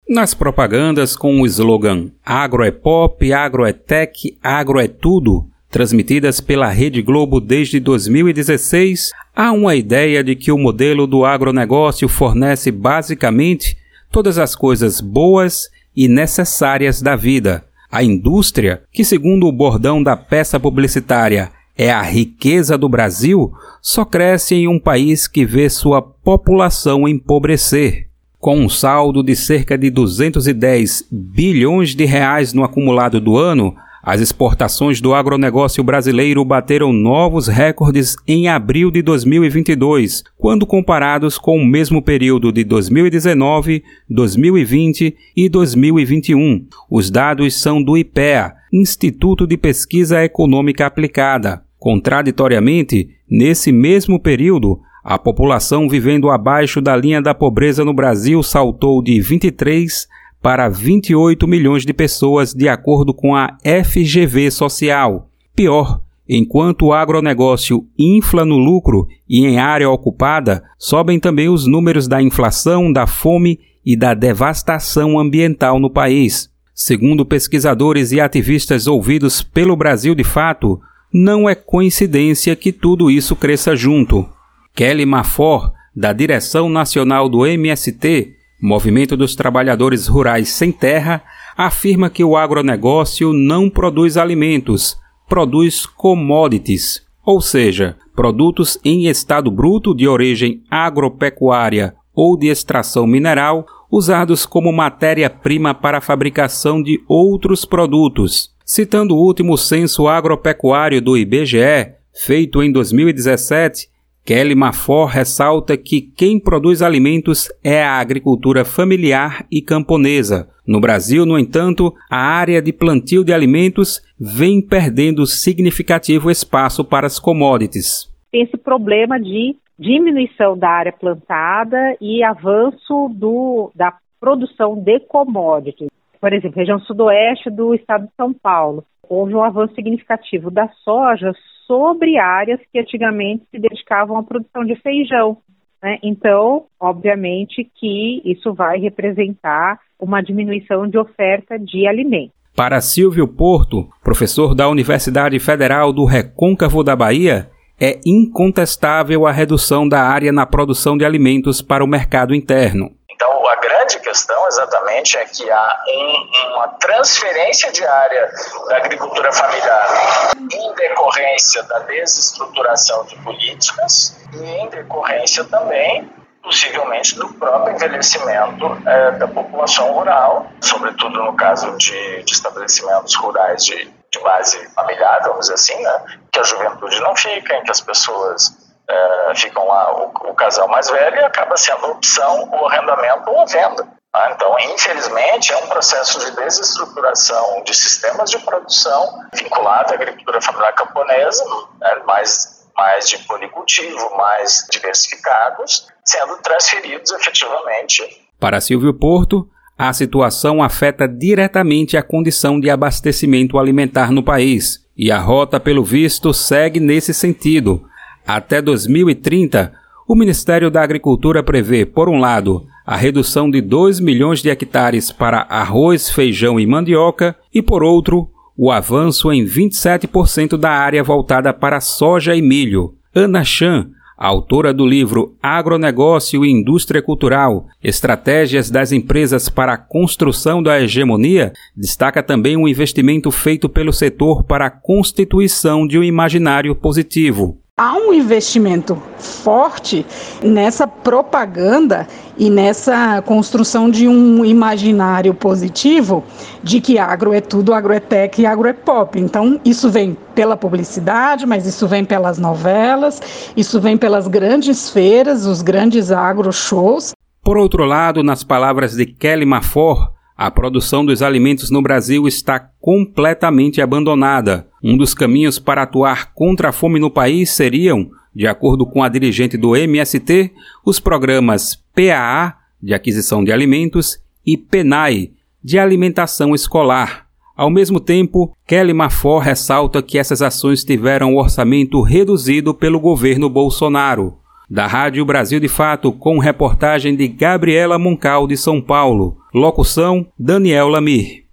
Nas propagandas com o slogan "Agro é pop, agro é tech, agro é tudo", transmitidas pela Rede Globo desde 2016, há uma ideia de que o modelo do agronegócio fornece basicamente todas as coisas boas e necessárias da vida. A indústria, que segundo o bordão da peça publicitária é a riqueza do Brasil, só cresce em um país que vê sua população empobrecer. Com um saldo de cerca de 210 bilhões de reais no acumulado do ano, as exportações do agronegócio brasileiro bateram novos recordes em abril de 2022, quando comparados com o mesmo período de 2019, 2020 e 2021. Os dados são do IPEA, Instituto de Pesquisa Econômica Aplicada. Contraditoriamente, nesse mesmo período, a população vivendo abaixo da linha da pobreza no Brasil saltou de 23 para 28 milhões de pessoas, de acordo com a FGV Social. Pior, enquanto o agronegócio infla no lucro e em área ocupada, sobem também os números da inflação, da fome e da devastação ambiental no país. Segundo pesquisadores e ativistas ouvidos pelo Brasil de Fato, não é coincidência que tudo isso cresça junto. Kelly Mafor, da Direção Nacional do MST, Movimento dos Trabalhadores Rurais Sem Terra, afirma que o agronegócio não produz alimentos, produz commodities, ou seja, produtos em estado bruto de origem agropecuária ou de extração mineral, usados como matéria-prima para a fabricação de outros produtos. Citando o último censo agropecuário do IBGE, feito em 2017, Kelly Mafor ressalta que quem produz alimentos é a agricultura familiar e camponesa. No Brasil, no entanto, a área de plantio de alimentos vem perdendo significativo espaço para as commodities. Tem esse problema de diminuição da área plantada e avanço da produção de commodities. Por exemplo, região sudoeste do estado de São Paulo, houve um avanço significativo da soja sobre áreas que antigamente se dedicavam à produção de feijão, né? Então, obviamente que isso vai representar uma diminuição de oferta de alimentos. Para Silvio Porto, professor da Universidade Federal do Recôncavo da Bahia, é incontestável a redução da área na produção de alimentos para o mercado interno. Então, a grande questão exatamente é que há uma transferência de área da agricultura familiar em decorrência da desestruturação de políticas e em decorrência também, possivelmente, do próprio envelhecimento da população rural, sobretudo no caso de estabelecimentos rurais de base familiar, vamos dizer assim, né? Que a juventude não fica, em que as pessoas ficam lá, o casal mais velho, e acaba sendo a opção, o arrendamento ou a venda. Então, infelizmente, é um processo de desestruturação de sistemas de produção vinculado à agricultura familiar camponesa, né, mais de policultivo, mais diversificados, sendo transferidos efetivamente. Para Silvio Porto, a situação afeta diretamente a condição de abastecimento alimentar no país, e a rota, pelo visto, segue nesse sentido. Até 2030, o Ministério da Agricultura prevê, por um lado, a redução de 2 milhões de hectares para arroz, feijão e mandioca e, por outro, o avanço em 27% da área voltada para soja e milho. Ana Chan, autora do livro Agronegócio e Indústria Cultural, Estratégias das Empresas para a Construção da Hegemonia, destaca também um investimento feito pelo setor para a constituição de um imaginário positivo. Há um investimento forte nessa propaganda e nessa construção de um imaginário positivo de que agro é tudo, agro é tech e agro é pop. Então, isso vem pela publicidade, mas isso vem pelas novelas, isso vem pelas grandes feiras, os grandes agro-shows. Por outro lado, nas palavras de Kelly Mafor, a produção dos alimentos no Brasil está completamente abandonada. Um dos caminhos para atuar contra a fome no país seriam, de acordo com a dirigente do MST, os programas PAA, de aquisição de alimentos, e PENAI, de alimentação escolar. Ao mesmo tempo, Kelly Mafor ressalta que essas ações tiveram o orçamento reduzido pelo governo Bolsonaro. Da Rádio Brasil de Fato, com reportagem de Gabriela Moncal, de São Paulo. Locução: Daniel Lamir.